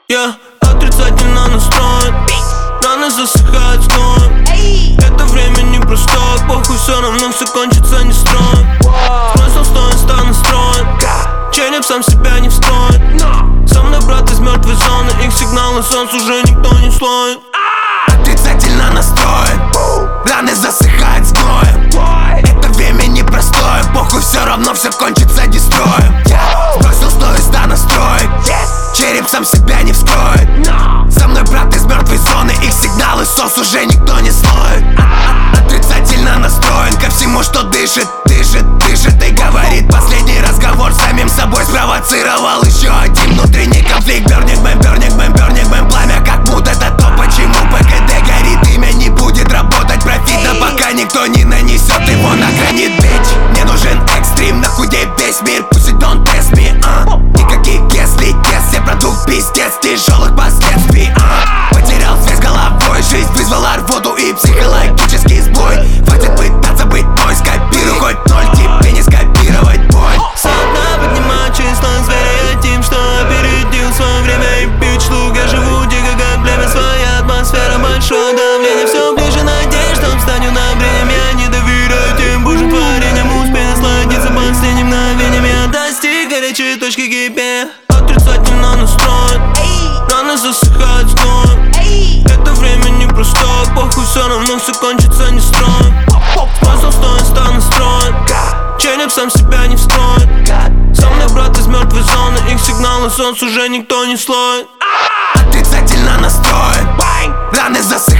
Я отрицательно настроен, раны засыхают с гноем. Это время непростое, похуй, все равно все кончится не строем. Смысл стоит, стану строен, череп сам себя не встроит. Со мной брат из мертвой зоны, их сигналы солнц уже никто не слоит. Отрицательно настроен, раны засыхают с гноем. Это время непростое, похуй, все равно все кончится дестроем. Сбросил стой, стану строить, череп сам себя не вскроет. Со мной брат из мертвой зоны, их сигналы сос уже никто не слоит. Отрицательно настроен ко всему, что дышит, дышит, дышит и говорит. Последний разговор с самим собой спровоцировал еще один внутренний конфликт. Burning Man, burning Man, burning Man, пламя как мут, это то, почему ПКД горит. Имя не будет работать профитно, пока никто не нанесет его на гранит, бич. Мне нужен экстрим, нахуй весь мир, пусть it don't test me, никаких если, все продукт пиздец тяжелых последствий, Потерял связь головой, жизнь вызвала рвоту и психологический сбой. Хватит пытаться быть мой, скопируй хоть ноль, тебе не скопировать боль. Со дна поднимаю число зверя, я тем, что опередил свое время. И пить шлук, я живу дико как племя, своя атмосфера, большое давление. Все ближе, надеюсь, что встану на бремя. Я не доверяю тем божьим творениям, успею насладиться последним мгновением. Я достиг горячей точки кипения, отрицательно настроен, раны засыхают с гноем. Это время непростое, похуй, все равно все кончится не строем. Смысл стоит, стану строен, череп сам себя не встроит. Со мной брат из мертвой зоны, их сигналы солнц уже никто не слоит. Отрицательно настроен, раны засыхают